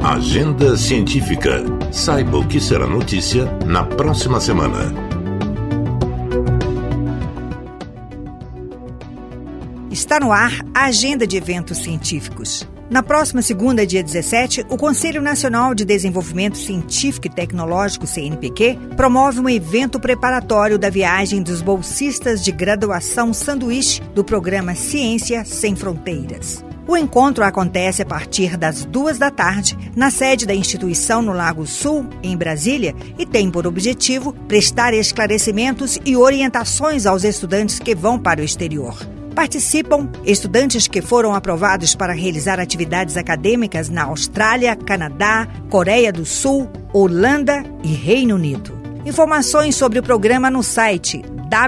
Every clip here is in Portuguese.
Agenda Científica. Saiba o que será notícia na próxima semana. Está no ar a agenda de eventos científicos. Na próxima segunda, dia 17, o Conselho Nacional de Desenvolvimento Científico e Tecnológico, CNPq, promove um evento preparatório da viagem dos bolsistas de graduação sanduíche do programa Ciência Sem Fronteiras. O encontro acontece a partir das 14h, na sede da instituição no Lago Sul, em Brasília, e tem por objetivo prestar esclarecimentos e orientações aos estudantes que vão para o exterior. Participam estudantes que foram aprovados para realizar atividades acadêmicas na Austrália, Canadá, Coreia do Sul, Holanda e Reino Unido. Informações sobre o programa no site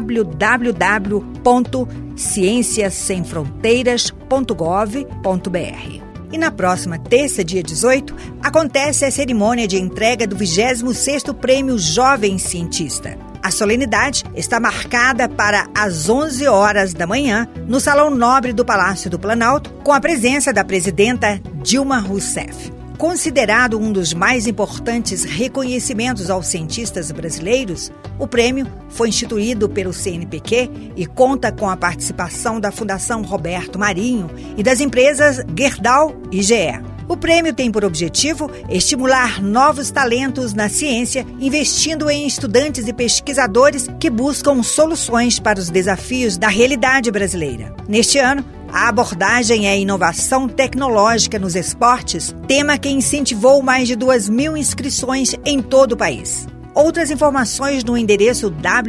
www.cienciasemfronteiras.gov.br. E na próxima terça, dia 18, acontece a cerimônia de entrega do 26º Prêmio Jovem Cientista. A solenidade está marcada para as 11 horas da manhã, no Salão Nobre do Palácio do Planalto, com a presença da presidenta Dilma Rousseff. Considerado um dos mais importantes reconhecimentos aos cientistas brasileiros, o prêmio foi instituído pelo CNPq e conta com a participação da Fundação Roberto Marinho e das empresas Gerdau e GE. O prêmio tem por objetivo estimular novos talentos na ciência, investindo em estudantes e pesquisadores que buscam soluções para os desafios da realidade brasileira. Neste ano, a abordagem é inovação tecnológica nos esportes, tema que incentivou mais de 2.000 inscrições em todo o país. Outras informações no endereço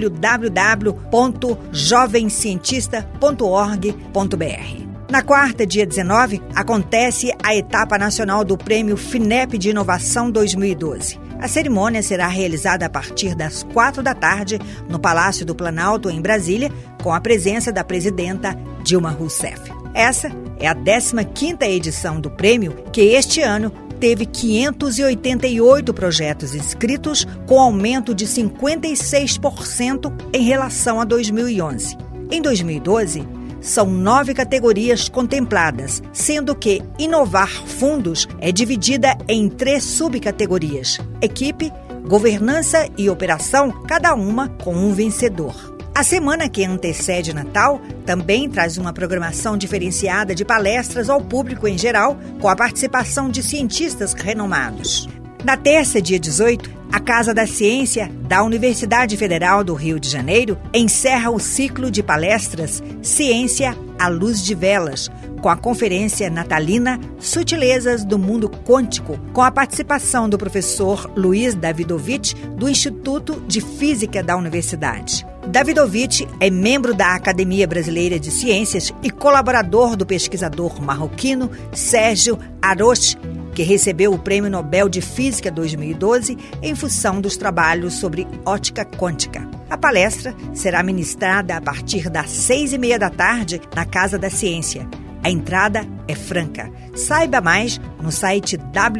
www.jovemcientista.org.br. Na quarta, dia 19, acontece a etapa nacional do Prêmio FINEP de Inovação 2012. A cerimônia será realizada a partir das 16h no Palácio do Planalto, em Brasília, com a presença da presidenta Dilma Rousseff. Essa é a 15ª edição do prêmio, que este ano teve 588 projetos inscritos, com aumento de 56% em relação a 2011. Em 2012, são 9 categorias contempladas, sendo que Inovar Fundos é dividida em 3 subcategorias: equipe, governança e operação, cada uma com um vencedor. A semana que antecede Natal também traz uma programação diferenciada de palestras ao público em geral, com a participação de cientistas renomados. Na terça, dia 18, a Casa da Ciência da Universidade Federal do Rio de Janeiro encerra o ciclo de palestras Ciência à Luz de Velas, com a conferência natalina Sutilezas do Mundo Quântico, com a participação do professor Luiz Davidovich, do Instituto de Física da Universidade. Davidovich é membro da Academia Brasileira de Ciências e colaborador do pesquisador marroquino Sérgio Haroche, que recebeu o Prêmio Nobel de Física 2012 em função dos trabalhos sobre ótica quântica. A palestra será ministrada a partir das 6h30 na Casa da Ciência. A entrada é franca. Saiba mais no site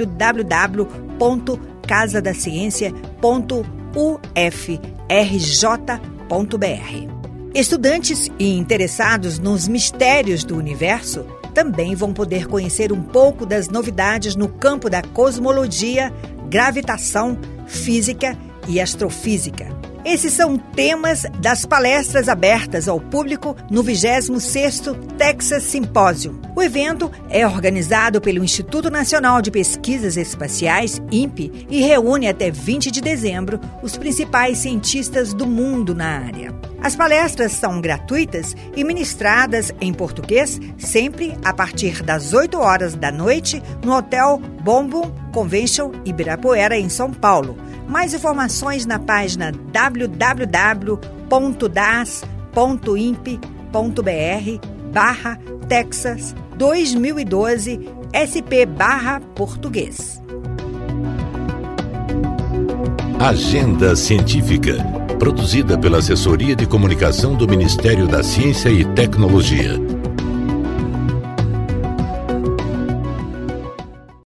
www.casadaciencia.ufrj.br. Estudantes e interessados nos mistérios do universo também vão poder conhecer um pouco das novidades no campo da cosmologia, gravitação, física e astrofísica. Esses são temas das palestras abertas ao público no 26º Texas Symposium. O evento é organizado pelo Instituto Nacional de Pesquisas Espaciais, INPE, e reúne até 20 de dezembro os principais cientistas do mundo na área. As palestras são gratuitas e ministradas em português, sempre a partir das 8 horas da noite, no Hotel Bombom Convention Ibirapuera, em São Paulo. Mais informações na página www.das.imp.br/Texas 2012 SP/português. Agenda Científica, produzida pela Assessoria de Comunicação do Ministério da Ciência e Tecnologia.